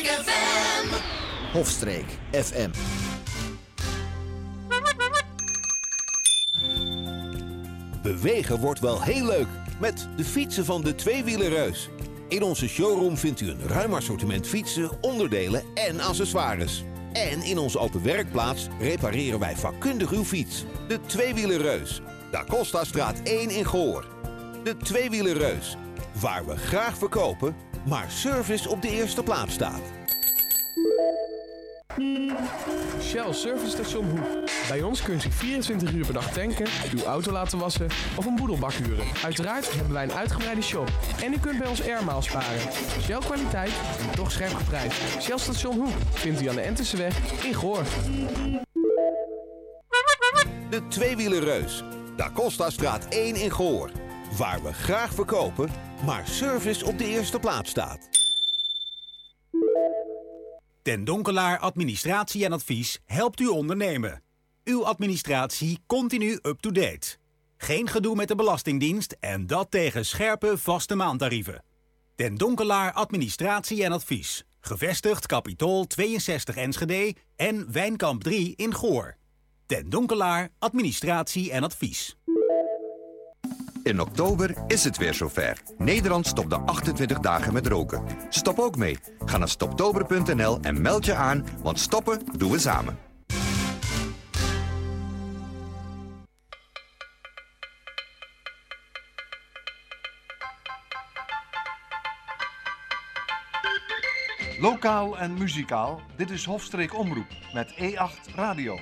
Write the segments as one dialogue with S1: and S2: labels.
S1: Hofstreek FM.
S2: Hofstreek FM. Bewegen wordt wel heel leuk met de fietsen van de Tweewielerreus. In onze showroom vindt u een ruim assortiment fietsen, onderdelen en accessoires. En in onze open werkplaats repareren wij vakkundig uw fiets. De Tweewielerreus. Da Costastraat 1 in Goor. De Tweewielerreus. Waar we graag verkopen, maar service op de eerste plaats staat.
S3: Shell Service Station Hoek. Bij ons kunt u 24 uur per dag tanken, uw auto laten wassen of een boedelbak huren. Uiteraard hebben wij een uitgebreide shop. En u kunt bij ons airmiles sparen. Shell kwaliteit en toch scherp geprijsd. Shell Station Hoek vindt u aan de Enterseweg in Goor.
S2: De Tweewielerreus. Da Costastraat 1 in Goor. Waar we graag verkopen, maar service op de eerste plaats staat.
S4: Ten Donkelaar Administratie en Advies helpt u ondernemen. Uw administratie continu up-to-date. Geen gedoe met de Belastingdienst en dat tegen scherpe vaste maandtarieven. Ten Donkelaar Administratie en Advies. Gevestigd Capitool 62 Enschede en Wijnkamp 3 in Goor. Ten Donkelaar Administratie en Advies.
S5: In oktober is het weer zover. Nederland stopt de 28 dagen met roken. Stop ook mee. Ga naar stoptober.nl en meld je aan, want stoppen doen we samen.
S6: Lokaal en muzikaal, dit is Hofstreek Omroep met E8 Radio.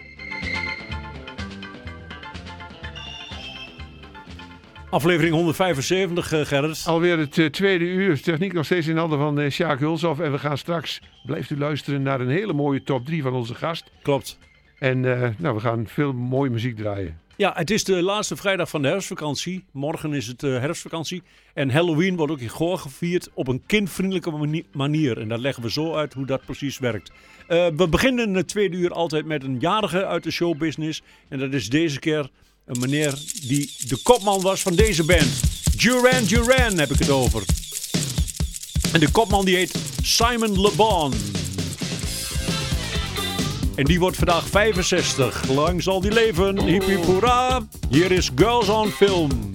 S7: Aflevering 175, Gerrit.
S8: Alweer het tweede uur. Techniek nog steeds in handen van Sjaak Hulshoff. En we gaan straks, blijft u luisteren, naar een hele mooie top 3 van onze gast.
S7: Klopt.
S8: En we gaan veel mooie muziek draaien.
S7: Ja, het is de laatste vrijdag van de herfstvakantie. Morgen is het herfstvakantie. En Halloween wordt ook in Goor gevierd op een kindvriendelijke manier. En daar leggen we zo uit hoe dat precies werkt. We beginnen het tweede uur altijd met een jarige uit de showbusiness. En dat is deze keer een meneer die de kopman was van deze band. Duran Duran heb ik het over. En de kopman die heet Simon Le Bon. En die wordt vandaag 65. Lang zal die leven. Hip hip hoera. Hier is Girls on Film.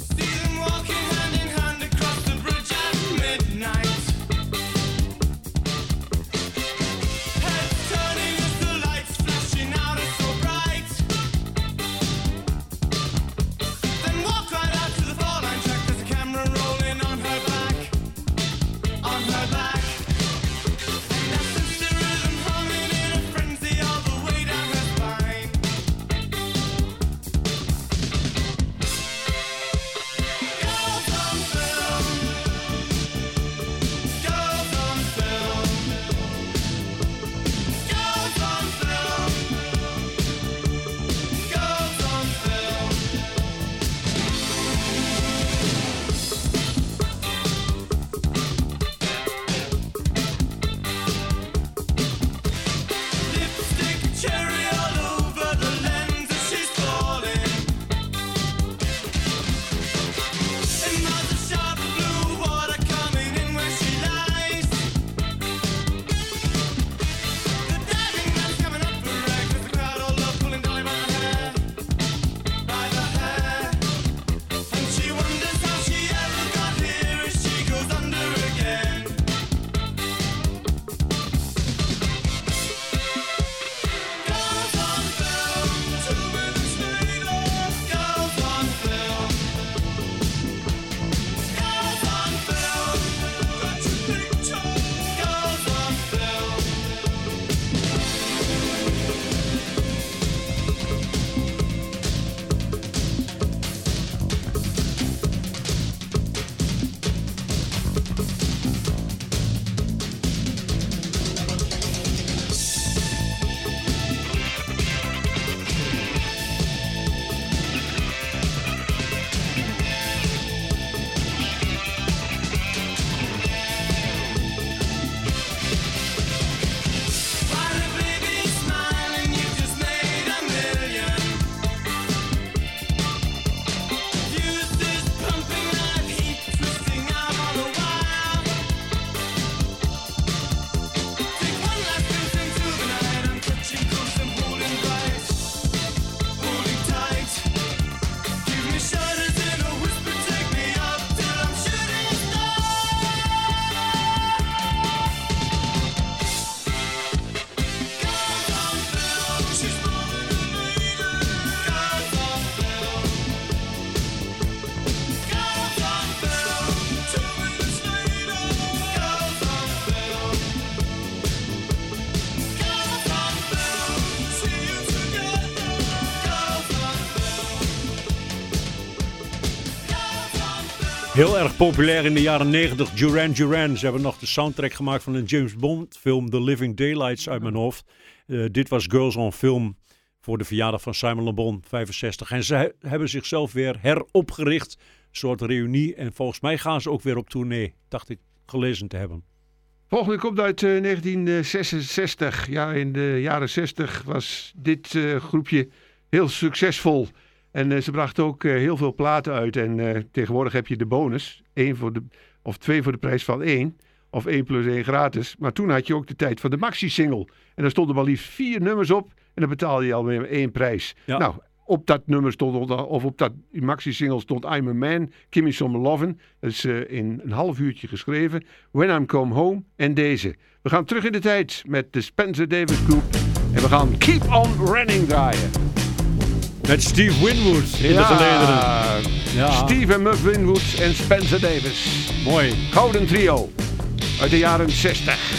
S7: Heel erg populair in de jaren 90. Duran Duran. Ze hebben nog de soundtrack gemaakt van een James Bond film The Living Daylights uit mijn hoofd. Dit was Girls on Film voor de verjaardag van Simon Le Bon, 65. En ze hebben zichzelf weer heropgericht. Een soort reunie. En volgens mij gaan ze ook weer op tournee. Dacht ik gelezen te hebben.
S8: Volgende komt uit 1966. Ja, in de jaren 60 was dit groepje heel succesvol. En ze brachten ook heel veel platen uit. En tegenwoordig heb je de bonus. 2 voor de prijs van 1. Of 1 plus 1 gratis. Maar toen had je ook de tijd van de maxi-single. En daar stonden maar liefst 4 nummers op. En dan betaalde je alweer 1 prijs. Ja. Nou, op dat nummer stond, of op dat maxi-single stond I'm a Man, Give Me Some Lovin'. Dat is in een half uurtje geschreven. When I'm Come Home en deze. We gaan terug in de tijd met de Spencer Davis Group. En we gaan Keep On Running draaien.
S7: Met Steve Winwood in de gelederen.
S8: Ja. Steve en Muff Winwood en Spencer Davis.
S7: Mooi.
S8: Gouden trio uit de jaren 60.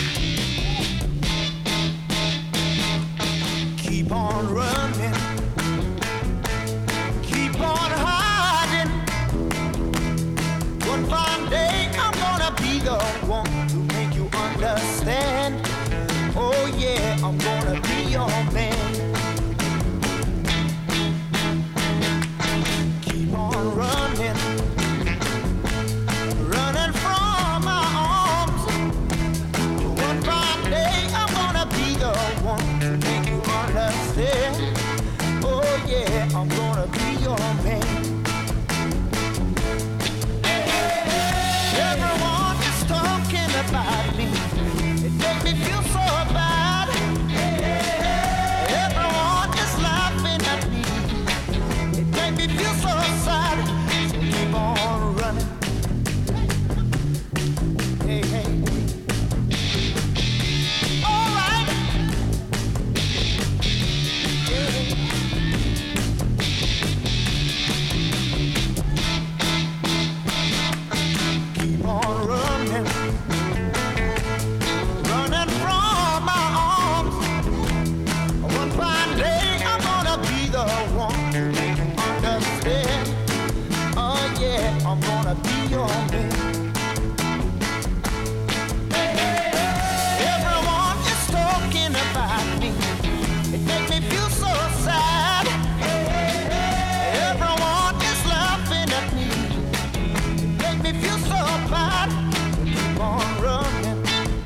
S1: Keep on running. Keep on hiding. One fine day I'm gonna be the one to make you understand. Oh yeah, I'm gonna be your man. Running, running from my arms. One fine day I'm gonna be the one to make you understand. Oh yeah, I'm gonna be your man. Everyone is talking about me. It makes me feel so bad. Everyone is laughing at me. It makes me feel so sad. Keep on running. Hey, hey. All right. Yeah. Keep on running. Running from my arms. One fine day I'm gonna be the one to make you understand. Oh yeah, I'm gonna be your man. Everyone is talking about me. It makes me feel so sad. Everyone is laughing at me. It makes me feel so bad. Keep on running.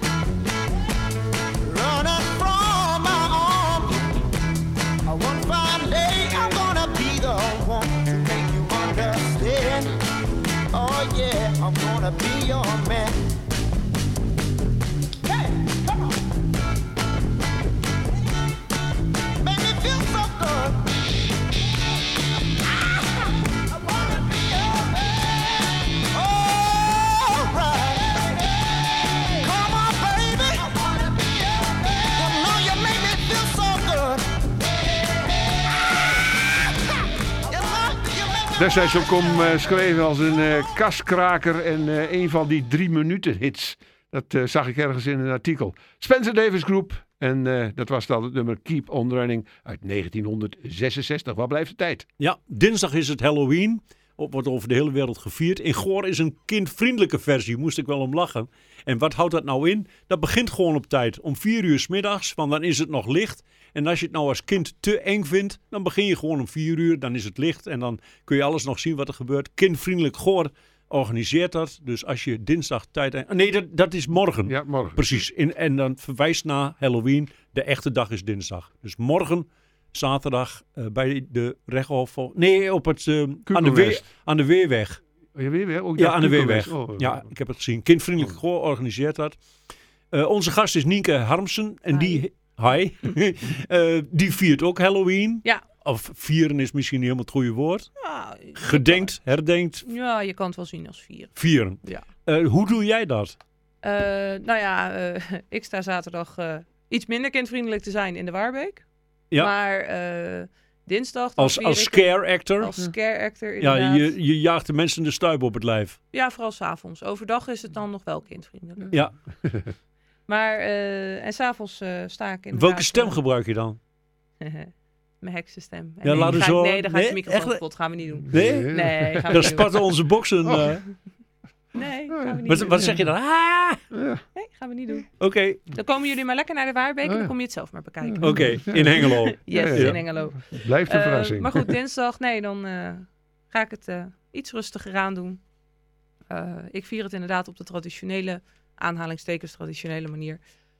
S1: Running from my arms. One fine day I'm gonna be the one to make you understand. Oh yeah, I'm gonna be your man. Hey, come on. Make me feel so good. I wanna be your man. All right. Come on, baby. I wanna be your man. You know you make me feel so good.
S8: Destijds ook omschreven als een kaskraker en een van die 3 minuten hits. Dat zag ik ergens in een artikel. Spencer Davis Group. En dat was dan het nummer Keep On Running uit 1966. Waar blijft de tijd?
S7: Ja, dinsdag is het Halloween. Wordt over de hele wereld gevierd. In Goor is een kindvriendelijke versie. Moest ik wel om lachen. En wat houdt dat nou in? Dat begint gewoon op tijd. Om 4 uur 's middags. Want dan is het nog licht. En als je het nou als kind te eng vindt. Dan begin je gewoon om 4 uur. Dan is het licht. En dan kun je alles nog zien wat er gebeurt. Kindvriendelijk Goor organiseert dat. Dus als je dinsdag tijd... Nee, dat is morgen.
S8: Ja, morgen.
S7: Precies. En dan verwijst naar Halloween. De echte dag is dinsdag. Dus morgen... Zaterdag bij de Rechthof. Nee, op het aan de Weerweg.
S8: Oh, je Weerweg? Oh,
S7: ja, aan de Weerweg. Oh, ja, ik heb het gezien. Kindvriendelijk Goor organiseert dat. Onze gast is Nienke Harmsen. En die viert ook Halloween.
S9: Ja.
S7: Of vieren is misschien niet helemaal het goede woord.
S9: Ja,
S7: gedenkt, herdenkt.
S9: Ja, je kan het wel zien als vieren.
S7: Vieren.
S9: Ja.
S7: Hoe doe jij dat?
S9: Ik sta zaterdag iets minder kindvriendelijk te zijn in de Waarbeek.
S7: Ja.
S9: Maar dinsdag...
S7: Als scare actor?
S9: Als scare actor, inderdaad.
S7: Ja, je jaagt de mensen de stuip op het lijf.
S9: Ja, vooral 's avonds. Overdag is het dan nog wel kindvriendelijk.
S7: Ja.
S9: Maar, en 's avonds sta ik in.
S7: Welke stem gebruik je dan?
S9: Mijn heksenstem.
S7: Ja, laten we zo...
S9: Nee, dan gaat de microfoon kapot. Gaan we niet doen.
S7: Nee?
S9: Nee, gaan we
S7: dan
S9: niet
S7: spatten
S9: doen.
S7: onze boksen.
S9: Nee, gaan we niet doen.
S7: Wat zeg je dan? Ah!
S9: Nee, gaan we niet doen.
S7: Oké.
S9: Dan komen jullie maar lekker naar de Waarbeek en dan kom je het zelf maar bekijken.
S7: Oké, in Hengelo.
S9: Yes, in Hengelo.
S8: Blijft een verrassing.
S9: Maar goed, dinsdag, dan ga ik het iets rustiger aan doen. Ik vier het inderdaad op de traditionele, aanhalingstekens traditionele manier.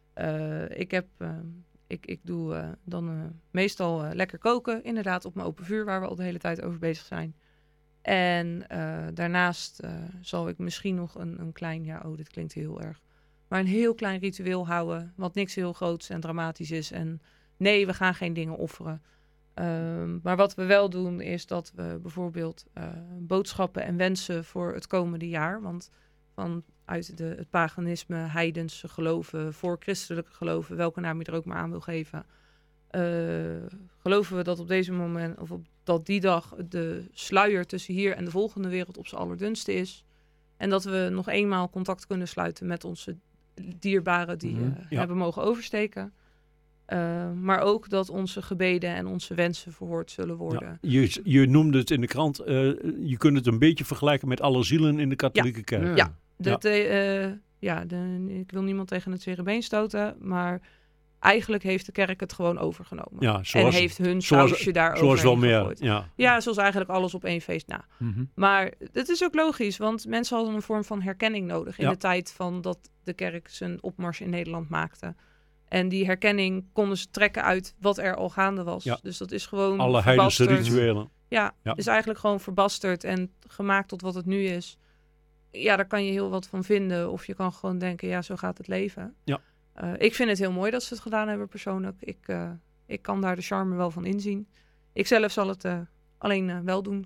S9: Ik doe dan meestal lekker koken, inderdaad op mijn open vuur, waar we al de hele tijd over bezig zijn. En daarnaast zal ik misschien nog een klein, dit klinkt heel erg, maar een heel klein ritueel houden, wat niks heel groots en dramatisch is. En nee, we gaan geen dingen offeren. Maar wat we wel doen is dat we bijvoorbeeld boodschappen en wensen voor het komende jaar, want vanuit het paganisme, heidense geloven, voor christelijke geloven, welke naam je er ook maar aan wil geven, geloven we dat op deze moment, of dat die dag de sluier tussen hier en de volgende wereld op zijn allerdunste is. En dat we nog eenmaal contact kunnen sluiten met onze dierbaren die hebben mogen oversteken. Maar ook dat onze gebeden en onze wensen verhoord zullen worden.
S7: Ja, je noemde het in de krant, je kunt het een beetje vergelijken met alle zielen in de katholieke kerk.
S9: Ja, ik wil niemand tegen het zere been stoten, maar eigenlijk heeft de kerk het gewoon overgenomen.
S7: Ja,
S9: en heeft hun sausje daar overheen gegooid. Ja, zoals eigenlijk alles op één feest na. Mm-hmm. Maar het is ook logisch, want mensen hadden een vorm van herkenning nodig in de tijd van dat de kerk zijn opmars in Nederland maakte. En die herkenning konden ze trekken uit wat er al gaande was. Ja. Dus dat is gewoon
S7: alle heidense rituelen.
S9: Ja, is eigenlijk gewoon verbasterd en gemaakt tot wat het nu is. Ja, daar kan je heel wat van vinden. Of je kan gewoon denken, ja, zo gaat het leven. Ja. Ik vind het heel mooi dat ze het gedaan hebben persoonlijk. Ik kan daar de charme wel van inzien. Ik zelf zal het alleen wel doen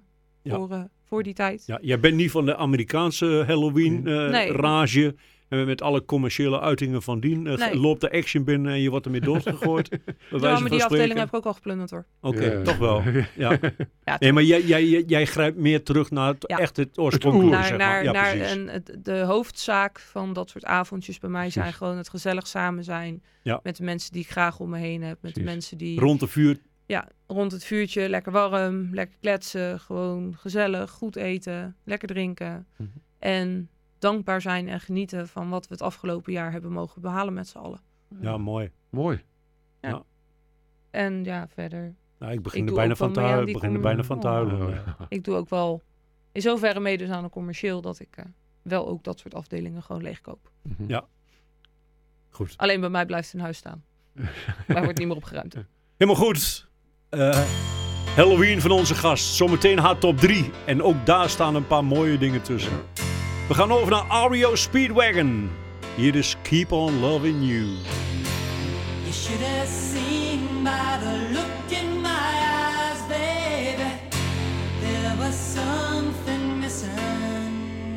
S9: voor die tijd. Ja,
S7: jij bent niet van de Amerikaanse Halloween rage. Met alle commerciële uitingen van dien. Loopt de action binnen en je wordt ermee doodgegooid.
S9: Maar die afdeling heb ik ook al geplunderd hoor.
S7: Oké, toch wel. Ja. Nee, maar jij grijpt meer terug naar het oorspronkelijke.
S9: Naar de hoofdzaak van dat soort avondjes bij mij zijn gewoon het gezellig samen zijn. Ja. Met de mensen die ik graag om me heen heb. Met de mensen die...
S7: Rond het vuur.
S9: Ja, rond het vuurtje. Lekker warm, lekker kletsen. Gewoon gezellig, goed eten, lekker drinken. Mm-hmm. En dankbaar zijn en genieten van wat we het afgelopen jaar hebben mogen behalen met z'n allen.
S7: Ja, mooi.
S9: Ja. En verder.
S7: Nou, ik begin er bijna van te huilen.
S9: Ik doe ook wel in zoverre mee dus aan een commercieel dat ik wel ook dat soort afdelingen gewoon leegkoop.
S7: Mm-hmm. Ja. Goed.
S9: Alleen bij mij blijft het in huis staan. Daar wordt niet meer opgeruimd.
S7: Helemaal goed. Halloween van onze gast. Zometeen haar top 3. En ook daar staan een paar mooie dingen tussen. We gaan over naar REO Speedwagon. Hier is Keep On Loving You.
S10: You should have seen by the look in my eyes, baby. There was something missing.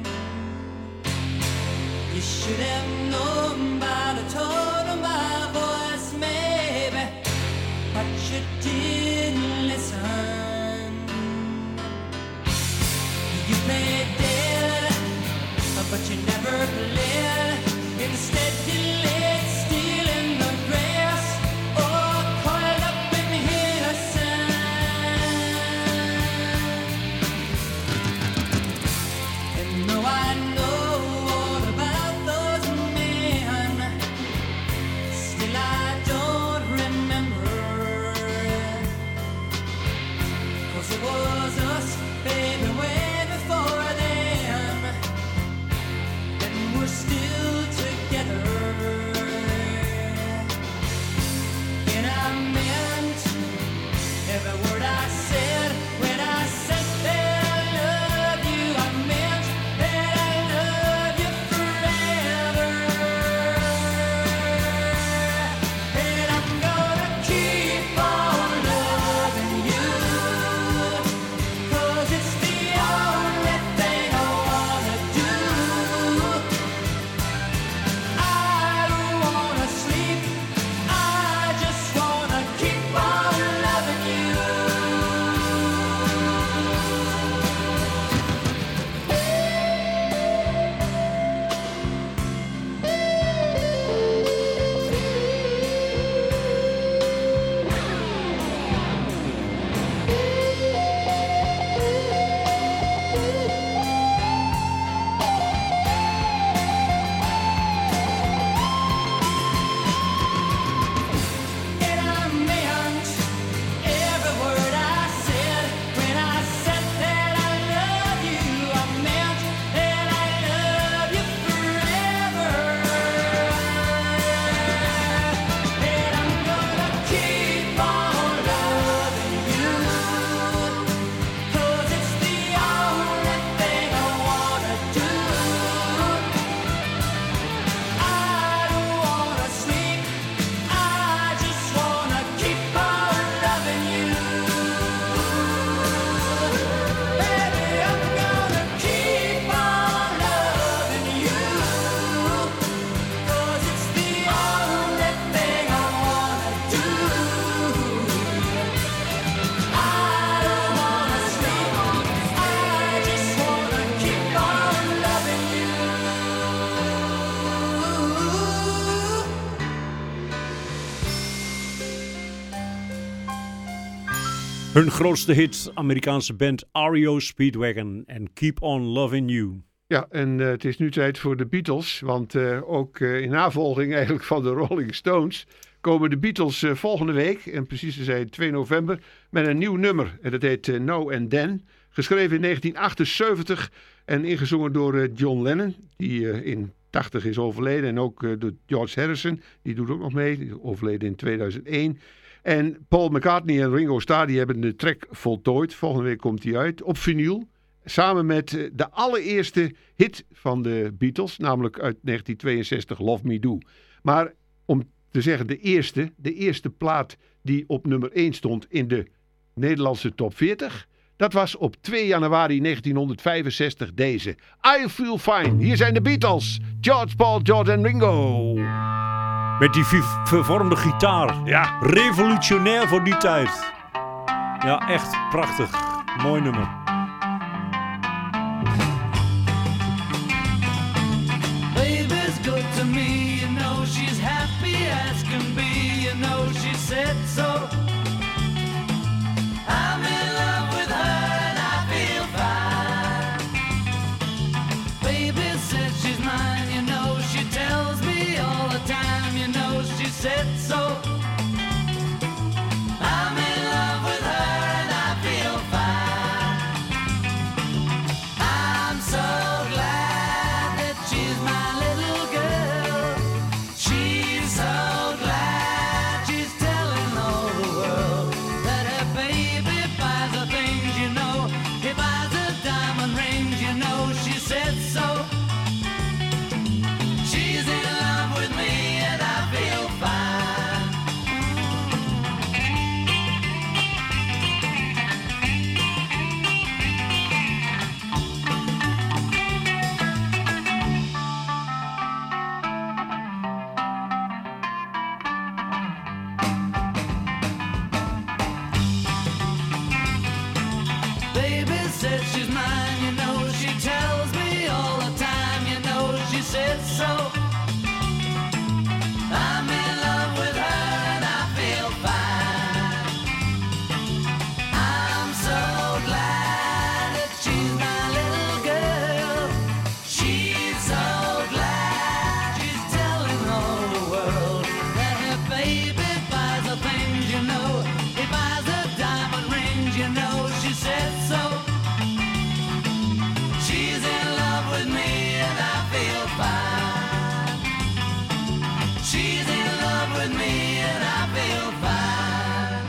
S10: You should have known by the tone of my voice, maybe. But you didn't listen. You played dead, but you never played. Instead you laid still in the grass, or coiled up in the sand. And though I know all about those men,
S7: Hun grootste hit, Amerikaanse band REO Speedwagon en Keep On Loving You.
S8: Ja, en het is nu tijd voor de Beatles. Want ook in navolging eigenlijk van de Rolling Stones komen de Beatles volgende week, en precies te zijn 2 november, met een nieuw nummer. En dat heet Now and Then. Geschreven in 1978 en ingezongen door John Lennon, die in 80 is overleden. En ook door George Harrison, die doet ook nog mee, die is overleden in 2001. En Paul McCartney en Ringo Starr die hebben de track voltooid. Volgende week komt die uit op vinyl. Samen met de allereerste hit van de Beatles, namelijk uit 1962, Love Me Do. Maar om te zeggen de eerste plaat die op nummer 1 stond in de Nederlandse top 40... dat was op 2 januari 1965 deze. I Feel Fine. Hier zijn de Beatles. George, Paul, George en Ringo.
S7: Met die vervormde gitaar.
S8: Ja.
S7: Revolutionair voor die tijd. Ja, echt prachtig. Mooi nummer.
S10: Baby's good to me, you know she's happy as can be, you know she said so. I'm in love with her and I feel fine. Baby says she's mine, you know she tells me all the time, you know she said so. I'm in love with her and I feel fine. I'm so glad that she's my little girl. She's so glad she's telling all the world that her baby buys her things, you know. He buys her diamond rings, you know. She said so. She's in love with me and I feel fine. Baby says she's mine, you know. She tells me all the time, you know. She said so. I'm in love with her and I feel fine. I'm so glad that she's my little girl. She's so glad she's telling all the world that her baby buys her things, you know. He buys her diamond rings, you know. She said so. She's in love with me and I feel fine. She's in love with me and I feel fine.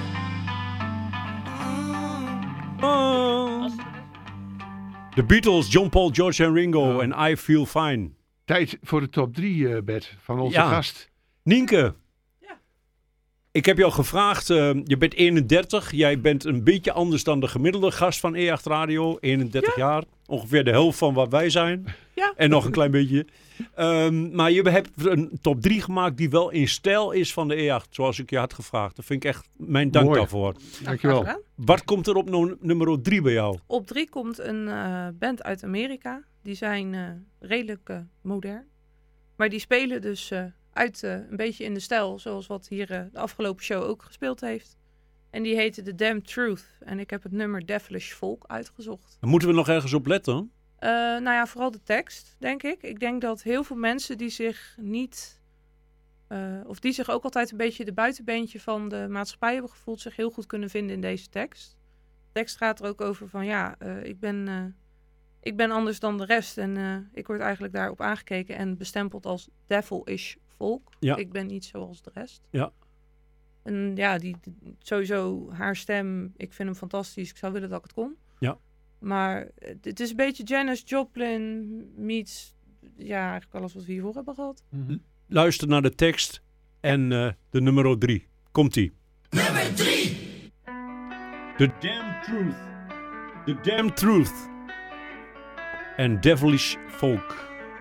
S7: De Beatles, John, Paul, George en Ringo en I Feel Fine.
S8: Tijd voor de top 3, Bert, van onze
S7: Ja.
S8: gast.
S7: Nienke. Ik heb jou gevraagd, je bent 31. Jij bent een beetje anders dan de gemiddelde gast van E8 Radio. 31 jaar. Ongeveer de helft van wat wij zijn.
S9: Ja.
S7: En nog een klein beetje. Maar je hebt een top 3 gemaakt die wel in stijl is van de E8. Zoals ik je had gevraagd. Dat vind ik echt mijn dank
S8: Mooi.
S7: daarvoor.
S8: Dankjewel.
S9: Graag gedaan.
S7: Wat komt er op nummer 3 bij jou?
S9: Op 3 komt een band uit Amerika. Die zijn redelijk modern. Maar die spelen dus uit een beetje in de stijl zoals wat hier de afgelopen show ook gespeeld heeft. En die heette The Damn Truth. En ik heb het nummer Devilish Folk uitgezocht.
S7: Moeten we nog ergens op letten?
S9: Nou ja, vooral de tekst, denk ik. Ik denk dat heel veel mensen die zich niet... of die zich ook altijd een beetje de buitenbeentje van de maatschappij hebben gevoeld, zich heel goed kunnen vinden in deze tekst. De tekst gaat er ook over van ja, ik ben anders dan de rest. En ik word eigenlijk daarop aangekeken en bestempeld als devilish folk.
S7: Ja.
S9: Ik ben niet zoals de rest.
S7: Ja.
S9: En ja, sowieso haar stem, ik vind hem fantastisch. Ik zou willen dat ik het kon.
S7: Ja.
S9: Maar het is een beetje Janis Joplin meets, ja, eigenlijk alles wat we hiervoor hebben gehad.
S7: Luister naar de tekst en de nummer 3. Komt-ie.
S10: Nummer 3.
S7: The Damn Truth. The Damn Truth. En Devilish Folk.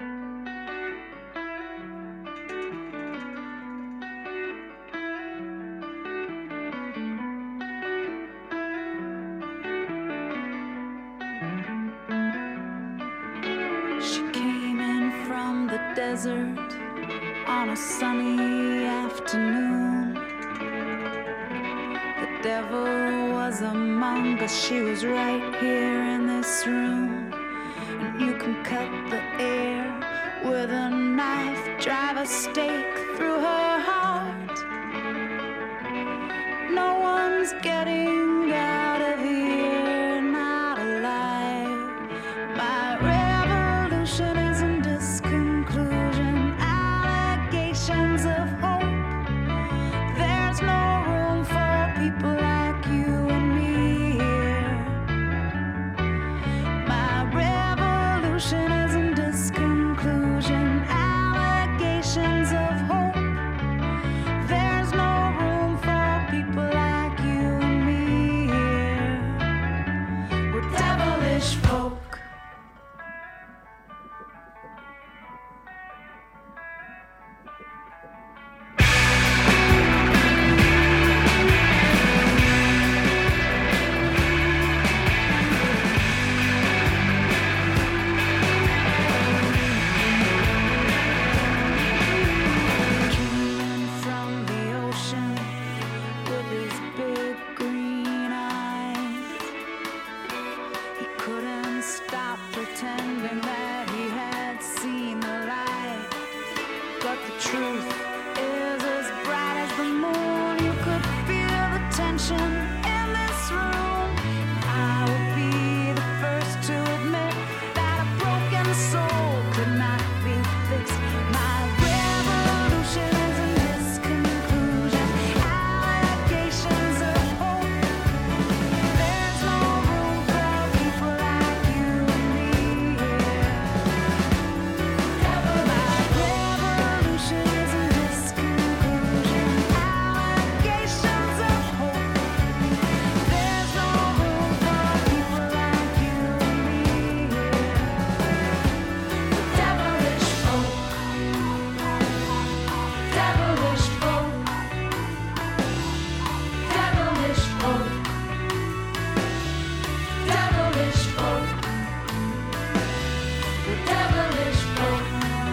S11: She came in from the desert on a sunny afternoon. The devil was among us, she was right here in this room. And you can cut the air with a knife, drive a stake through her heart. No one's getting out of here, not alive. My revolution is in this conclusion, allegations of hope. There's no room for people like you and me here. My revolution is in this conclusion, allegations of hope. There's no room for people like you and me here. We're devilish folk. Dreaming from the ocean with his big green eyes. He couldn't stop pretending that he had seen the light. But the truth is as bright as the moon. You could feel the tension in this room. I would be the first to admit that a broken soul could not be fixed. My revolution is in this conclusion, allegations of hope. There's no room for people like you and me here. My revolution is in this conclusion, allegations of hope. There's no room for people like you and me here. Devilish folk. Devilish folk. Devilish folk. Devilish folk. The devilish folk.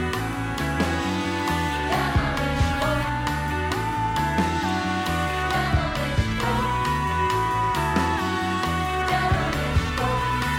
S11: Devilish folk. Devilish folk.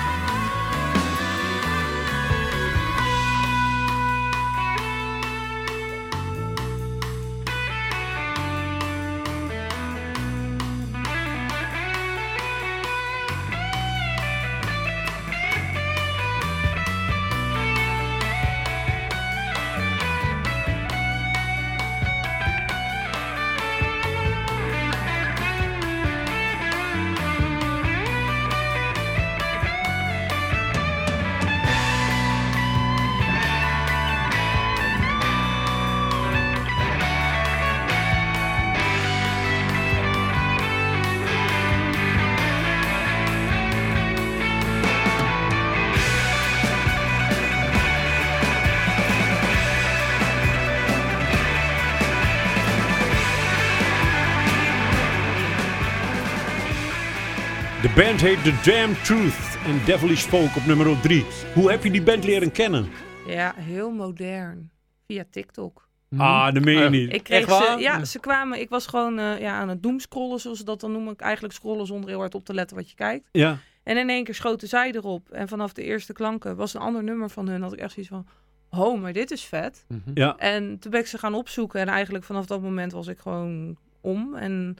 S7: De band heet The Damn Truth en Devilish Folk op nummer 3. Hoe heb je die band leren kennen?
S9: Ja, heel modern. Via TikTok.
S7: Ah, dat meen je niet.
S9: Ik kreeg
S7: Echt waar?
S9: ze kwamen. Ik was gewoon aan het doomscrollen, zoals ze dat dan noemen. Eigenlijk scrollen zonder heel hard op te letten wat je kijkt.
S7: Ja.
S9: En in één keer schoten zij erop. En vanaf de eerste klanken was een ander nummer van hun. Had ik echt zoiets van, oh, maar dit is vet.
S7: Ja.
S9: En toen ben ik ze gaan opzoeken. En eigenlijk vanaf dat moment was ik gewoon om. En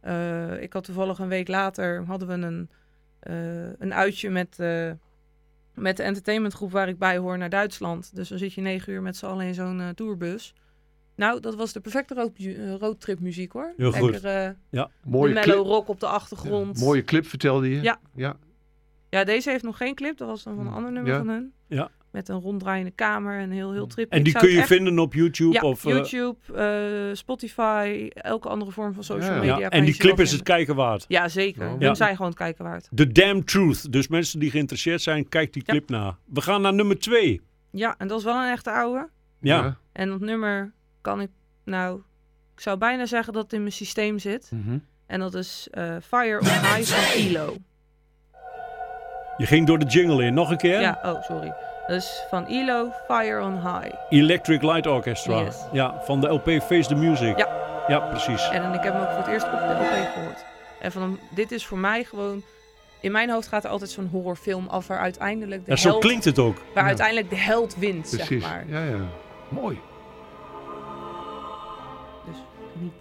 S9: ik had toevallig een week later hadden we een uitje met de entertainmentgroep waar ik bij hoor naar Duitsland. Dus dan zit je 9 uur met z'n allen in zo'n tourbus. Nou, dat was de perfecte roadtrip muziek hoor.
S7: Heel goed.
S9: Lekker,
S7: Ja.
S8: Mooie
S9: de mellow
S8: clip.
S9: rock op de achtergrond.
S8: Ja, mooie clip vertelde je.
S9: Ja.
S8: Ja.
S9: Ja, deze heeft nog geen clip. Dat was dan van een ander nummer
S8: Ja.
S9: van hun.
S7: Ja.
S9: Met een ronddraaiende kamer en heel trip.
S7: En die kun je vinden op YouTube?
S9: Ja,
S7: of,
S9: YouTube, Spotify, elke andere vorm van social media.
S7: Ja.
S9: kan
S7: En
S9: je
S7: die
S9: ze
S7: clip
S9: wel
S7: is het
S9: vinden.
S7: kijken waard.
S9: Ja, zeker.
S7: Ja.
S9: Hun zijn gewoon het kijken waard.
S7: The Damn Truth. Dus mensen die geïnteresseerd zijn, kijk die clip na. We gaan naar nummer 2.
S9: Ja, en dat is wel een echte oude.
S7: Ja.
S9: En dat nummer kan ik, ik zou bijna zeggen dat het in mijn systeem zit. En dat is Fire on High van ELO.
S7: Je ging door de jingle in. Nog een keer?
S9: Ja, oh, sorry. Dat is van ELO, Fire on High.
S7: Electric Light Orchestra.
S9: Yes.
S7: Ja, van de LP Face the Music.
S9: Ja.
S7: Ja, precies.
S9: En ik heb hem ook voor het eerst op de LP gehoord. En dit is voor mij gewoon... In mijn hoofd gaat er altijd zo'n horrorfilm af waar uiteindelijk de
S7: Ja, zo
S9: held...
S7: klinkt het ook.
S9: Waar uiteindelijk de held wint,
S8: Precies.
S9: zeg maar.
S8: Ja. Mooi.
S9: Dus niet.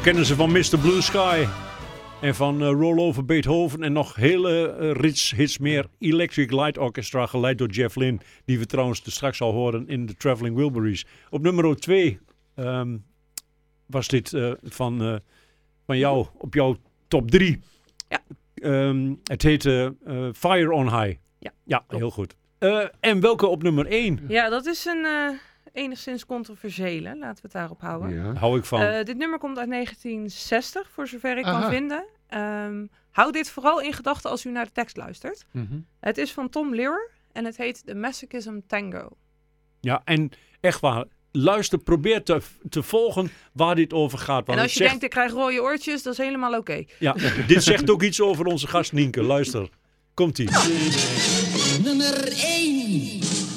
S7: kennen ze van Mr. Blue Sky. En van Roll Over Beethoven. En nog hele hits meer. Electric Light Orchestra, geleid door Jeff Lynne. Die we trouwens straks al horen in de Traveling Wilburys. Op nummer 2 was dit van jou op jouw top 3.
S9: Ja.
S7: Het heet Fire on High. Ja, heel goed. En welke op nummer 1?
S9: Ja, dat is een enigszins controversiële. Laten we het daarop houden.
S8: Ja.
S7: Hou ik van.
S9: Dit nummer komt uit 1960, voor zover ik kan vinden. Hou dit vooral in gedachten als u naar de tekst luistert. Het is van Tom Lehrer en het heet The Masochism Tango.
S7: Ja, en echt waar. Luister, probeer te volgen waar dit over gaat.
S9: En als je denkt, ik krijg rode oortjes, dat is helemaal oké.
S7: Ja, dit zegt ook iets over onze gast Nienke. Luister, komt-ie.
S10: Nummer 1.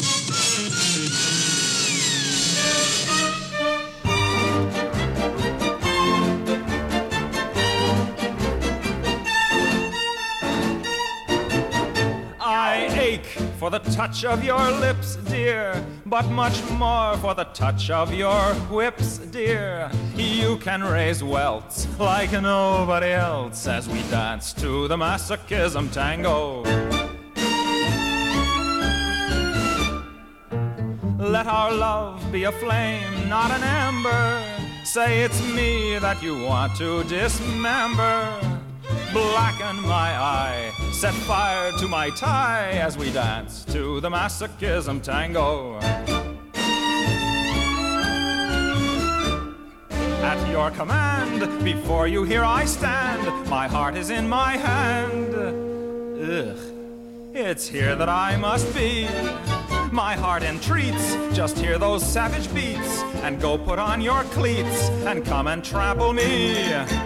S12: I ache for the touch of your lips, dear, but much more for the touch of your whips, dear. You can raise welts like nobody else as we dance to the masochism tango. Let our love be a flame, not an ember. Say it's me that you want to dismember. Blacken my eye, set fire to my tie as we dance to the masochism tango. At your command, before you here I stand. My heart is in my hand. Ugh, it's here that I must be. My heart entreats, just hear those savage beats, and go put on your cleats, and come and trample me.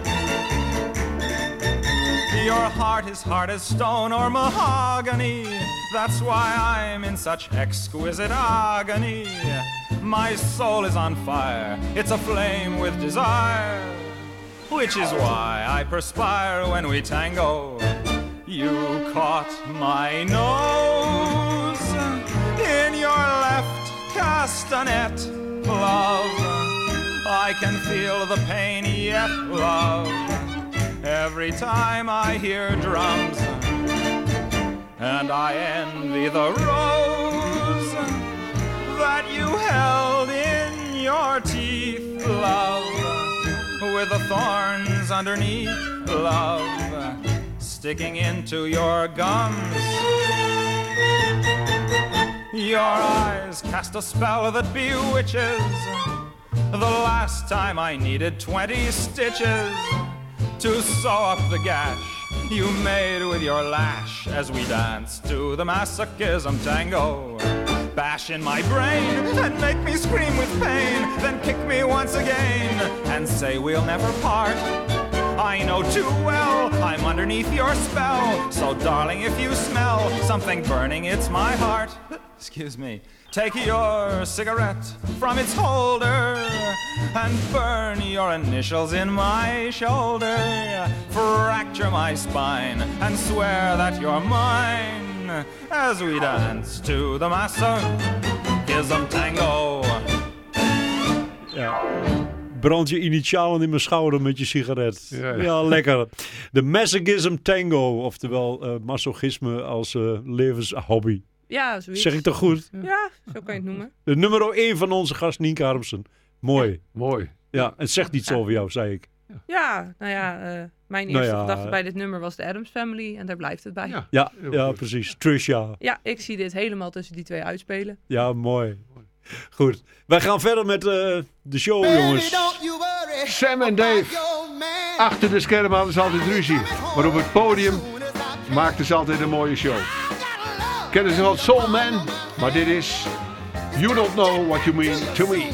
S12: Your heart is hard as stone or mahogany. That's why I'm in such exquisite agony. My soul is on fire, it's aflame with desire, which is why I perspire when we tango. You caught my nose in your left castanet, love. I can feel the pain yet, love, every time I hear drums, and I envy the rose that you held in your teeth, love, with the thorns underneath, love, sticking into your gums. Your eyes cast a spell that bewitches. The last time I needed 20 stitches to sew up the gash you made with your lash as we dance to the masochism tango. Bash in my brain and make me scream with pain, then kick me once again and say we'll never part. I know too well I'm underneath your spell, so darling, if you smell something burning, it's my heart. Excuse me. Take your cigarette from its holder and burn your initials in my shoulder. Fracture my spine and swear that you're mine as we dance to the masochism tango.
S7: Ja. Brand je initialen in mijn schouder met je sigaret. Ja, lekker. De masochism tango, oftewel masochisme als levenshobby.
S9: Ja, zoiets.
S7: Zeg ik toch goed?
S9: Ja, zo kan je het noemen.
S7: De nummer 1 van onze gast Nienke Harmsen. Mooi.
S8: Ja. Mooi.
S7: Ja, het zegt iets over jou, zei ik.
S9: Ja, nou ja, mijn eerste gedachte bij dit nummer was de Addams Family en daar blijft het bij.
S7: Ja, precies. Trisha.
S9: Ja, ik zie dit helemaal tussen die twee uitspelen.
S7: Ja, mooi. Goed. Wij gaan verder met de show, jongens.
S8: Sam en Dave. Achter de schermen hadden ze altijd ruzie. Maar op het podium maakten ze altijd een mooie show. Kennen ze wel Soul Man? Maar dit is You Don't Know What You Mean To Me.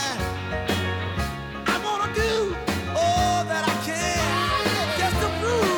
S1: I wanna do all that I can just to prove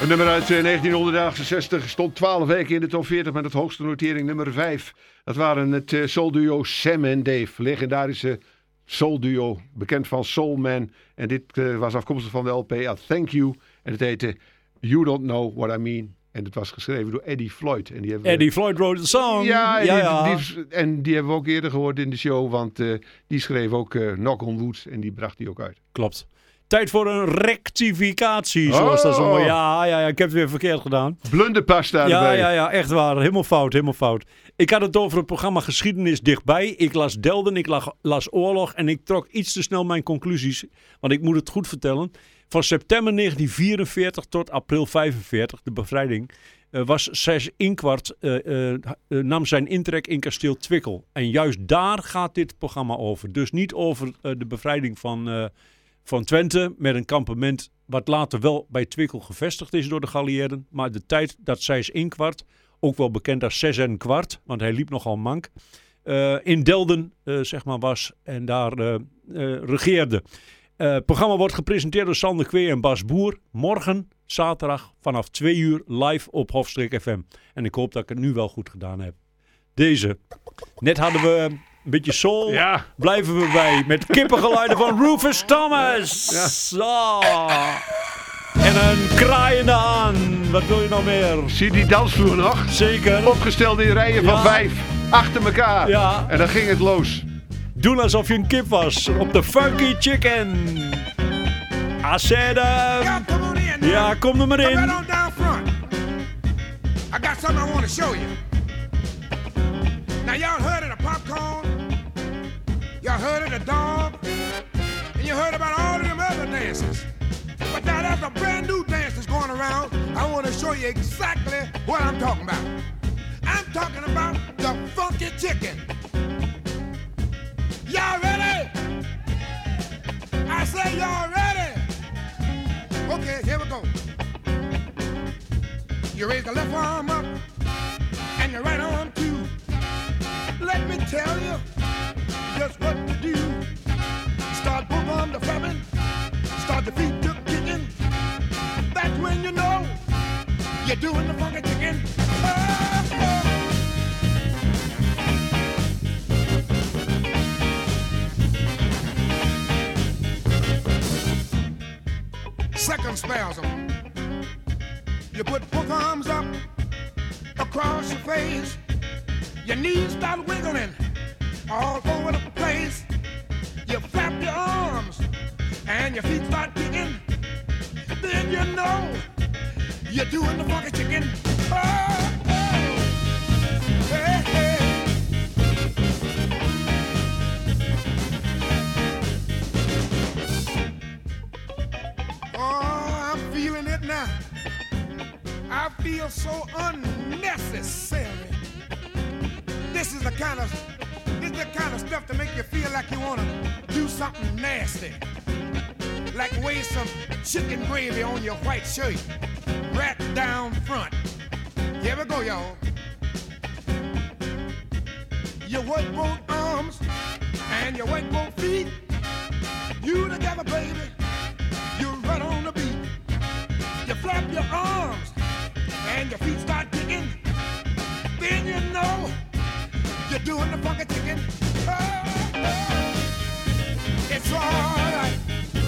S8: Een nummer uit 1968 stond 12 weken in de top 40 met het hoogste notering nummer 5. Dat waren het soulduo Sam en Dave. Legendarische soulduo, bekend van Soul Man. En dit was afkomstig van de LP Thank You. En het heette You Don't Know What I Mean. En het was geschreven door Eddie Floyd. En die hebben
S7: Eddie Floyd wrote the song.
S8: Ja, en die hebben we ook eerder gehoord in de show. Want die schreef ook Knock on Wood. En die bracht die ook uit.
S7: Klopt. Tijd voor een rectificatie, zoals dat zo mooi. Ja, ik heb het weer verkeerd gedaan.
S8: Blunderpasta erbij.
S7: Ja, echt waar. Helemaal fout. Ik had het over het programma Geschiedenis dichtbij. Ik las Delden, ik las Oorlog en ik trok iets te snel mijn conclusies. Want ik moet het goed vertellen. Van september 1944 tot april 45, de bevrijding, was 6¼ nam zijn intrek in kasteel Twickel. En juist daar gaat dit programma over. Dus niet over de bevrijding van Twente met een kampement wat later wel bij Twickel gevestigd is door de geallieerden. Maar de tijd dat 6¼ ook wel bekend als 6¼ want hij liep nogal mank, in Delden was en daar regeerde. Het programma wordt gepresenteerd door Sander Kwee en Bas Boer. Morgen, zaterdag, vanaf 2 uur live op Hofstreek FM. En ik hoop dat ik het nu wel goed gedaan heb. Deze. Net hadden we een beetje soul.
S8: Ja.
S7: Blijven we bij met kippengeluiden van Rufus Thomas.
S8: Ja.
S7: Oh. En een kraaiende aan. Wat wil je nog meer?
S8: Zie die dansvloer nog?
S7: Zeker.
S8: Opgesteld in rijen van 5. Achter elkaar.
S7: Ja.
S8: En dan ging het los.
S7: Doen alsof je een kip was. Op de Funky Chicken. I said, ja, kom er maar in.
S13: Right on down front. I got something I want to show you. Now y'all heard of the popcorn. Y'all heard of the dog. And you heard about all of them other dances. But now there's a brand new dance that's going around. I want to show you exactly what I'm talking about. I'm talking about the Funky Chicken. Y'all ready? I say y'all ready? Okay, here we go. You raise the left arm up and your right arm too. Let me tell you just what to do. Start both arms to flapping, start the feet to kicking. That's when you know you're doing the Funky Chicken. Second spasm. You put both arms up across your face. Your knees start wiggling all over the place. You flap your arms and your feet start kicking. Then you know you're doing the Funky Chicken. Oh, oh. Hey, hey. Oh, I'm feeling it now. I feel so unnecessary. This is the kind of stuff to make you feel like you want to do something nasty. Like waste some chicken gravy on your white shirt right down front. Here we go, y'all. You work both arms and you work both feet. You together, baby. You run on the beat. You flap your arms and your feet start kicking. Then you know you're doing the Funky Chicken. Oh, oh. It's all right.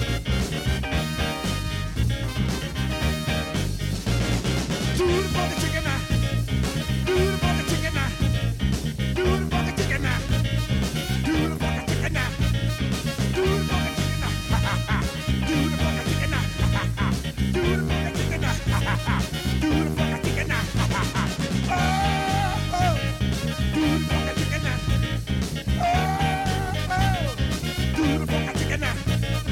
S13: Do the Funky Chicken now. Do the Funky Chicken now. Do the Funky Chicken now. Do the Funky Chicken now. Do the Funky Chicken now. Ha ha ha. Do the Funky Chicken now. Ha ha ha. Do the Funky Chicken now. Ha ha ha. Do the Funky Chicken now. Ha ha ha. Oh, oh. Do the Funky Chicken now. Oh, oh. Do the Funky Chicken now.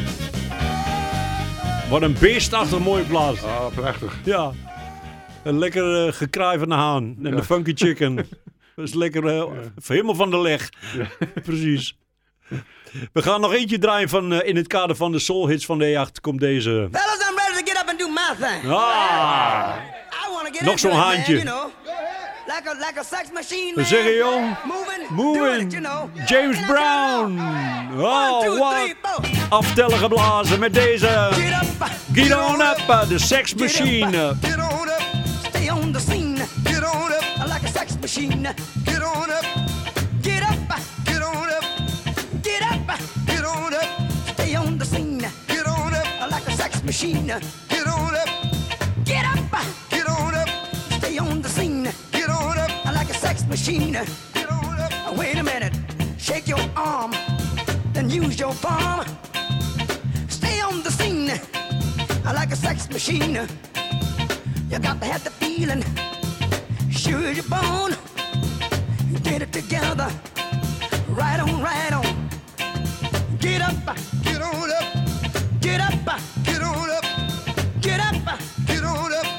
S7: Wat een beestachtig mooie plaats.
S8: Oh, prachtig.
S7: Ja. Een lekker gekraai van de haan. En de Funky Chicken. Dat is lekker helemaal van de leg.
S8: Ja.
S7: Precies. We gaan nog eentje draaien van in het kader van de Soul Hits van de E8. Komt deze.
S14: Fellas, I'm ready to get up and do my thing.
S7: Ah.
S14: I want to get
S7: Nog
S14: into
S7: zo'n
S14: it,
S7: haantje.
S14: man, you know.
S10: like a sex machine.
S7: We zeggen joh,
S10: Moving,
S7: moving,
S10: you know.
S7: James Brown. Oh, wat aftellen geblazen met deze Get On Up, de Sex Machine.
S10: Get on up, stay on the scene. Get on up, like a sex machine. Get on up, get up, get on up, get up, get on up, stay on the scene. Get on up, like a sex machine. Get on up, get up, get on up, stay on the scene. Get on up, like a sex machine. Get on up. Wait a minute, shake your arm, then use your palm. Stay on the scene, like a sex machine. You got to have the feeling, sure you're born. Get it together, right on, right on. Get up, get on up, get up, get on up, get up, get on up.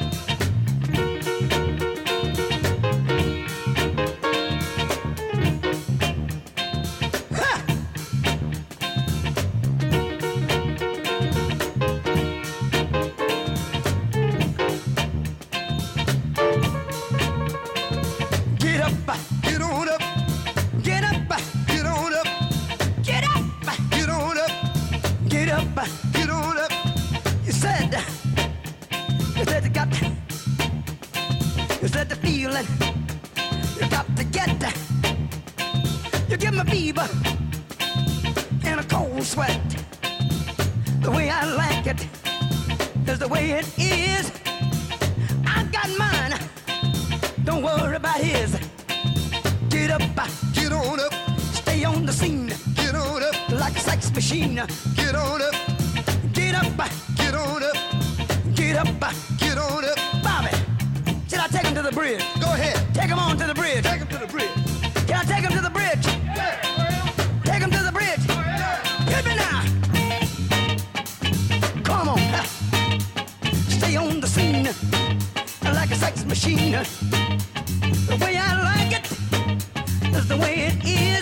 S10: Ha! Get up, get on up, get up, get on up, get up, get on up, get up, get on up. You said you got, you said the feeling, you got to get, you give me fever and a cold sweat. The way I like it is the way it is. I got mine. Don't worry about his. Get up, get on up, stay on the scene. Get on up, like a sex machine. Get on up, get up, get on up, get up, get on up. Bobby, should I take him to the bridge? Go ahead, take him on to the bridge. Take him to the bridge. Can I take him to the bridge? Yeah. Take him to the bridge. Hit me now. Come on, stay on the scene, like a sex machine. The way I like it is the way it is.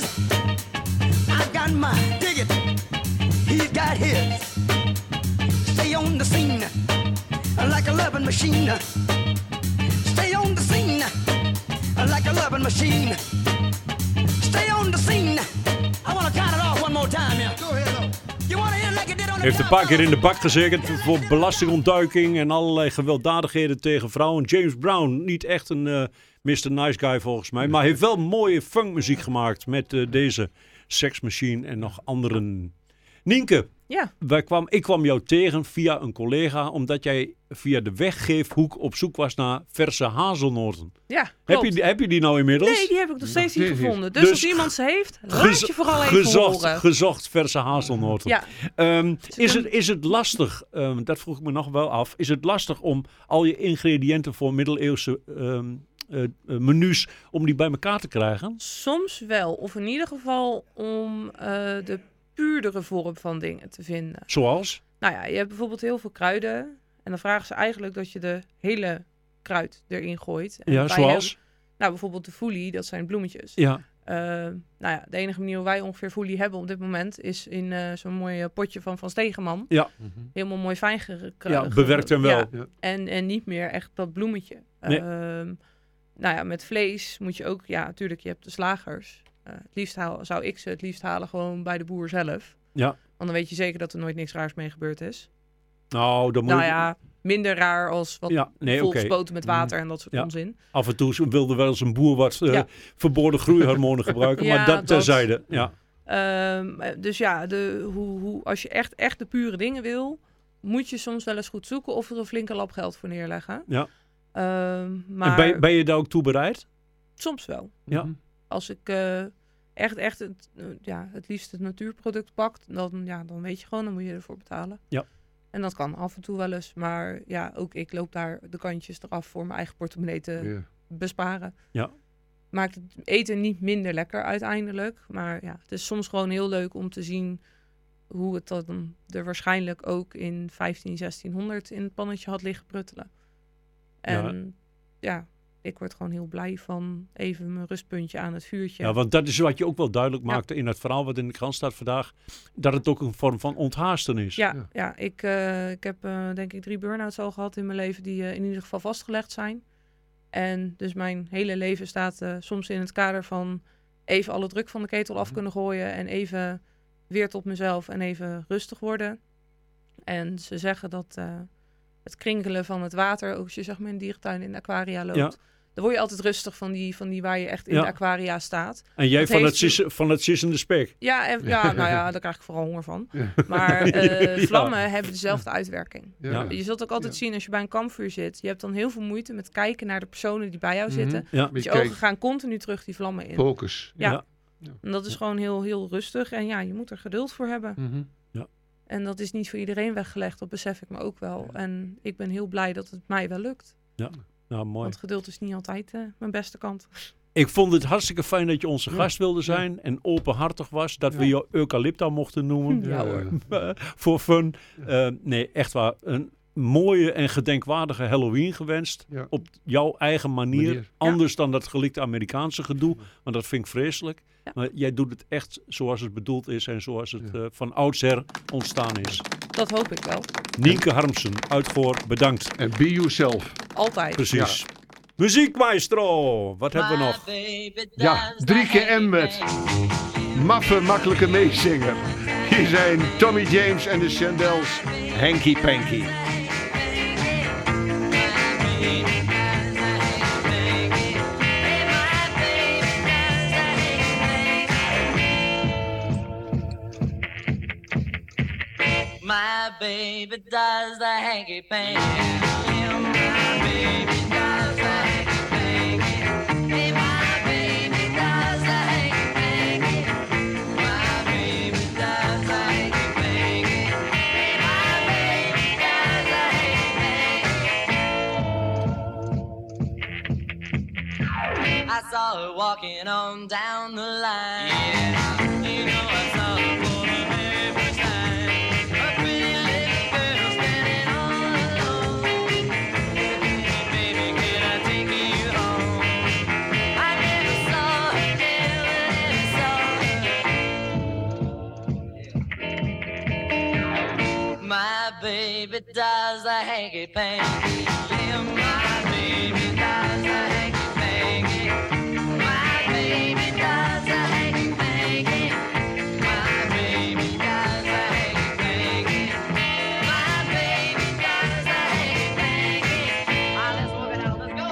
S10: I got mine, dig it. He's got his. Stay on the scene like a loving machine. Stay on the scene like a loving machine. Stay on the scene. I want to count it off one more time, yeah. Go ahead, you want to hear like it did on the
S7: Heeft een paar keer in de bak gezeten voor belastingontduiking en allerlei gewelddadigheden tegen vrouwen. James Brown, niet echt een Mr. Nice Guy volgens mij, maar heeft wel mooie funkmuziek gemaakt met deze Sex Machine en nog anderen. Nienke,
S9: Ja.
S7: Ik kwam jou tegen via een collega, omdat jij via de weggeefhoek op zoek was naar verse hazelnoten.
S9: Ja, klopt.
S7: Heb je die nou inmiddels?
S9: Nee, die heb ik nog steeds niet gevonden. Dus als iemand ze heeft, laat je vooral even horen.
S7: Gezocht verse hazelnoten.
S9: Ja.
S7: Is het lastig, dat vroeg ik me nog wel af, is het lastig om al je ingrediënten voor middeleeuwse menus, om die bij elkaar te krijgen?
S9: Soms wel, of in ieder geval om de puurdere vorm van dingen te vinden.
S7: Zoals?
S9: Nou ja, je hebt bijvoorbeeld heel veel kruiden. En dan vragen ze eigenlijk dat je de hele kruid erin gooit. En
S7: Ja, zoals?
S9: Nou, bijvoorbeeld de foelie, dat zijn bloemetjes.
S7: Ja.
S9: Nou ja, de enige manier hoe wij ongeveer foelie hebben op dit moment is in zo'n mooi potje van Stegeman.
S7: Ja.
S9: Helemaal mooi fijn
S7: Ja, bewerkt hem wel.
S9: Ja.
S7: Ja.
S9: En niet meer echt dat bloemetje.
S7: Nee.
S9: Nou ja, met vlees moet je ook, ja, natuurlijk, je hebt de slagers. Het liefst zou ik ze het liefst halen gewoon bij de boer zelf.
S7: Ja.
S9: Want dan weet je zeker dat er nooit niks raars mee gebeurd is.
S7: Nou, dan moet
S9: Nou ja, minder raar als wat volgespoten met water en dat soort onzin.
S7: Af en toe wilde wel eens een boer wat verboden groeihormonen gebruiken,
S9: Ja,
S7: maar dat terzijde. Ja.
S9: Dus ja, als je echt de pure dingen wil, moet je soms wel eens goed zoeken of er een flinke lap geld voor neerleggen.
S7: Ja.
S9: Maar
S7: En ben je daar ook toe bereid?
S9: Soms wel.
S7: Ja.
S9: Als ik echt het liefst het natuurproduct pak, dan weet je gewoon, dan moet je ervoor betalen.
S7: Ja.
S9: En dat kan af en toe wel eens. Maar ja, ook ik loop daar de kantjes eraf voor mijn eigen portemonnee te besparen.
S7: Ja.
S9: Maakt het eten niet minder lekker uiteindelijk. Maar ja, het is soms gewoon heel leuk om te zien hoe het dan er waarschijnlijk ook in 1600 in het pannetje had liggen pruttelen. En ja, ik word gewoon heel blij van even mijn rustpuntje aan het vuurtje.
S7: Ja, want dat is wat je ook wel duidelijk maakte in het verhaal wat in de krant staat vandaag. Dat het ook een vorm van onthaasten is.
S9: Ja, ik heb denk ik 3 burn-outs al gehad in mijn leven die in ieder geval vastgelegd zijn. En dus mijn hele leven staat soms in het kader van even alle druk van de ketel af kunnen gooien en even weer tot mezelf en even rustig worden. En ze zeggen dat het krinkelen van het water, ook als je zeg maar in de dierentuin in de aquaria loopt, dan word je altijd rustig van die waar je echt in de aquaria staat.
S7: En jij van het sissende spek?
S9: Ja, nou ja, daar krijg ik vooral honger van. Ja. Maar vlammen hebben dezelfde uitwerking. Ja. Je zult ook altijd zien als je bij een kampvuur zit. Je hebt dan heel veel moeite met kijken naar de personen die bij jou zitten. Ja. Dus je ogen gaan continu terug die vlammen in.
S8: Focus.
S9: Ja. En dat is gewoon heel, heel rustig. En ja, je moet er geduld voor hebben. Ja. En dat is niet voor iedereen weggelegd. Dat besef ik me ook wel. En ik ben heel blij dat het mij wel lukt.
S7: Ja. Nou, mooi.
S9: Want geduld is niet altijd mijn beste kant.
S7: Ik vond het hartstikke fijn dat je onze gast wilde zijn en openhartig was. Dat we je Eucalypta mochten noemen.
S9: Ja hoor.
S7: Voor fun. Nee, echt waar. Een mooie en gedenkwaardige Halloween gewenst. Ja. Op jouw eigen manier. Anders dan dat gelikte Amerikaanse gedoe. Want dat vind ik vreselijk. Ja. Maar jij doet het echt zoals het bedoeld is en zoals het van oudsher ontstaan is.
S9: Dat hoop ik wel.
S7: Nienke Harmsen, uit Goor, bedankt.
S8: En be yourself.
S9: Altijd.
S7: Precies. Ja. Muziek Maestro, wat hebben we nog?
S8: Ja, 3 keer M met maffe, makkelijke meezinger. Hier zijn Tommy James en de Chandels, Hanky Panky.
S10: My baby does the hanky-panky. Yeah, my baby does the hanky-panky. Hey, my baby does the hanky-panky. My baby does the hanky-panky. Hey, my baby does the hanky-panky. I saw her walking on down the line. Yeah, you know I saw her for the very first time. A pretty little girl standing all alone. Baby, can I take you home? I never saw her, never saw her. My baby does the hanky-panky. Yeah, my baby does the hanky-panky. My baby does the hanky-panky. My baby does the hanky-panky. My baby does the hanky-panky. Let's work it out, let's go.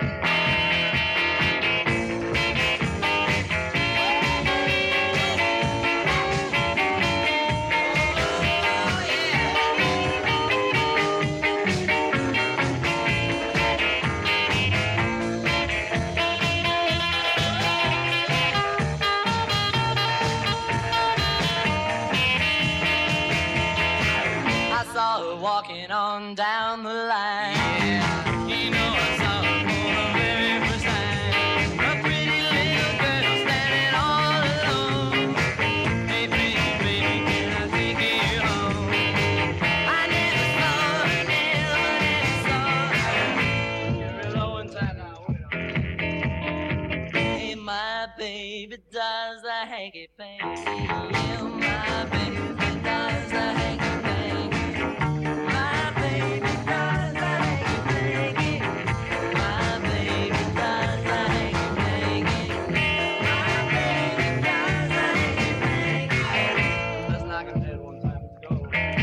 S10: I saw her walking on down the line. Yeah, you know I saw her for the very first time. A pretty little girl standing all alone. Hey, pretty baby, can I take you home? I never saw her, never saw her. You're real low in time now. Hey, my baby does the hanky-panky. Yeah, my baby does the hanky-panky. My baby does the hanky-panky. My baby does the hanky-panky. My baby does the hanky-panky. Let's knock him dead one time. Let's go.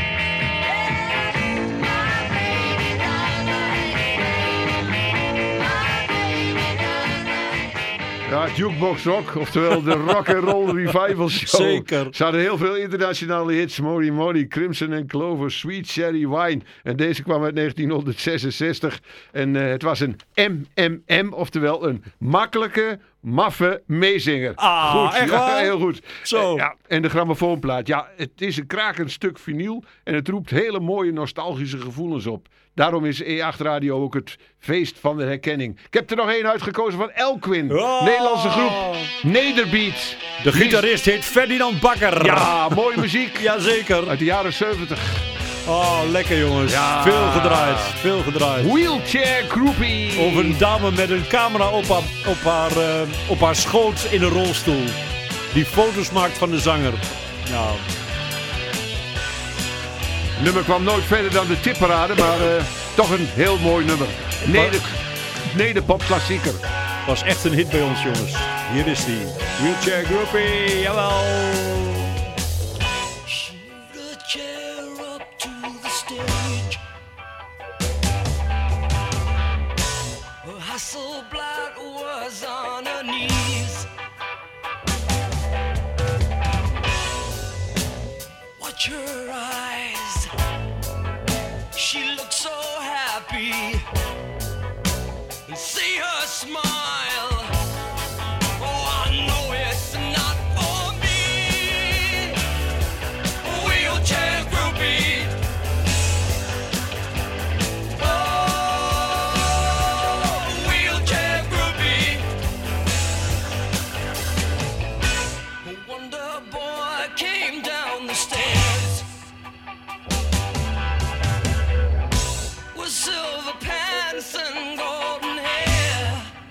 S10: My baby does the hanky-panky. My baby does the hanky-panky.
S8: Ja, Jukebox Rock, oftewel de Rock and Roll Revival Show.
S7: Zeker.
S8: Ze hadden heel veel internationale hits. Mori Mori, Crimson and Clover, Sweet Cherry Wine. En deze kwam uit 1966. En het was een MMM, oftewel een makkelijke, maffe meezinger.
S7: Ah,
S8: goed,
S7: echt
S8: ja,
S7: waar?
S8: heel goed.
S7: Zo.
S8: Ja, en de grammofoonplaat. Ja, het is een krakend stuk vinyl. En het roept hele mooie nostalgische gevoelens op. Daarom is E8 Radio ook het feest van de herkenning. Ik heb er nog één uitgekozen van Elkwin.
S7: Oh.
S8: Nederlandse groep Nederbeat.
S7: De gitarist heet Ferdinand Bakker.
S8: Ja, mooie muziek.
S7: Jazeker.
S8: Uit de jaren 70.
S7: Oh, lekker jongens.
S8: Ja.
S7: Veel gedraaid. Veel gedraaid.
S8: Wheelchair Groupie.
S7: Over een dame met een camera op haar schoot in een rolstoel. Die foto's maakt van de zanger. Nou,
S8: Het nummer kwam nooit verder dan de tipparade, maar toch een heel mooi nummer. nederpopklassieker.
S7: Was echt een hit bij ons, jongens. Hier is die. Wheelchair Groupie, jawel.
S10: The chair up to the stage. Hasselblad was on her knees. Watch her eyes. She looks so happy. See her smile. Oh, I know it's not for me. Wheelchair groupie. Oh, wheelchair groupie. Wonder Boy came down the stairs with silver pants and golden hair.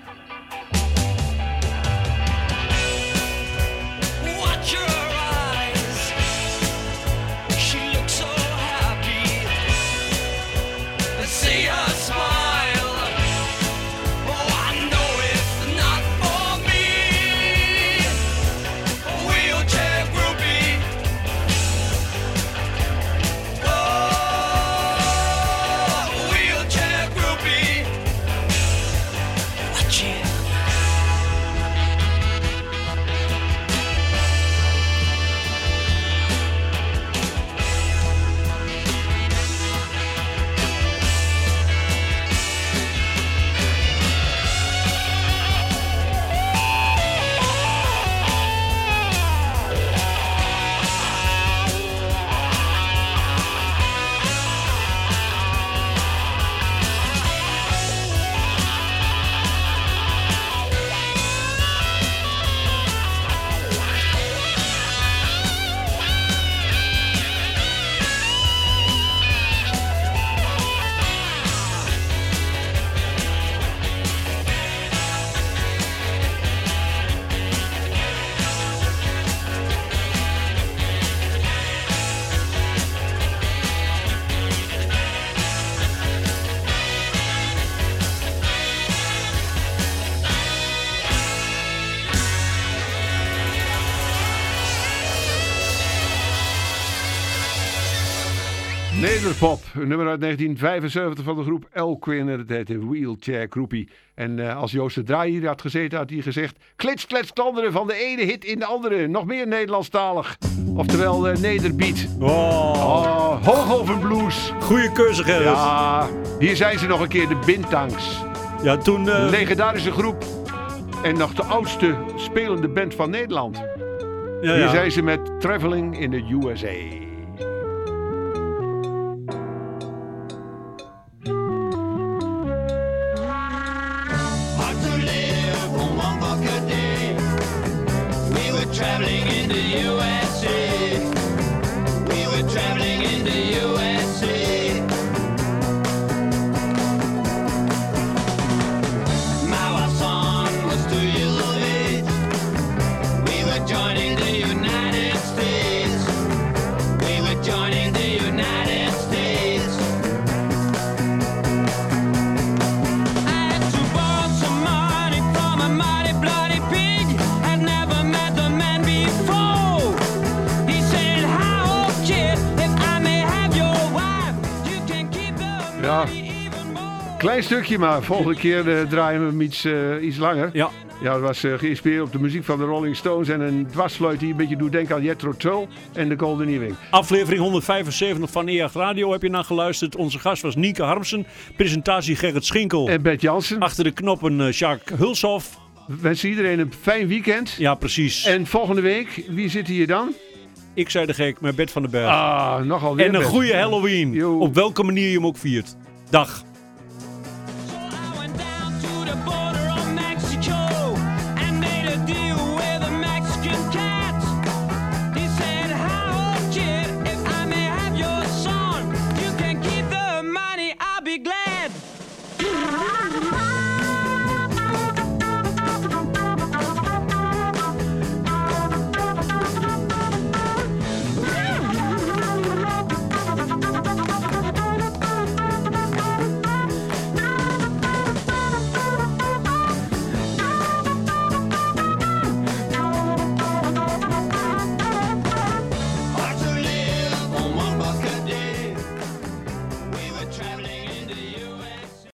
S10: Watch her eyes. She looks so happy. See her smile. Oh, I know it's not for me. Wheelchair groupie. Oh, wheelchair groupie. Watch it.
S8: Nederpop, een nummer uit 1975 van de groep Elkwin. En het heette Wheelchair Groupie. En als Joost de Draai hier had gezeten, had hij gezegd: klits, klets, klanderen, van de ene hit in de andere. Nog meer Nederlandstalig. Oftewel Nederbeat. Hooghoven Blues.
S7: Goeie keuze, Gerrit.
S8: Ja, hier zijn ze nog een keer, de Bintangs.
S7: Ja, toen...
S8: Een legendarische groep. En nog de oudste spelende band van Nederland.
S7: Ja,
S8: hier
S7: ja.
S8: zijn ze met Traveling in the USA.
S10: Traveling in the USA. We were traveling in the USA. My wife's son was 2 years of age. We were joining the United States. We were joining the United States. I had to borrow some money from a mighty bloody pig. Had never met the man before. He said, "How old kid, if I may have your wife, you can keep the
S8: Ja, klein stukje, maar volgende keer draaien we hem iets langer.
S7: Ja.
S8: Ja, het was geïnspireerd op de muziek van de Rolling Stones en een dwarsfluit die een beetje doet denken aan Jethro Tull en de Golden Earring.
S7: Aflevering 175 van EAG Radio heb je naar geluisterd. Onze gast was Nienke Harmsen. Presentatie Gerrit Schinkel.
S8: En Bert Jansen.
S7: Achter de knoppen Jacques Hulshoff.
S8: We wensen iedereen een fijn weekend.
S7: Ja, precies.
S8: En volgende week, wie zit hier dan?
S7: Ik zei de gek, met Bert van den Berg.
S8: Ah, nogal weer
S7: En een
S8: Bert.
S7: goede Halloween.
S8: Yo.
S7: Op welke manier je hem ook viert. Dag.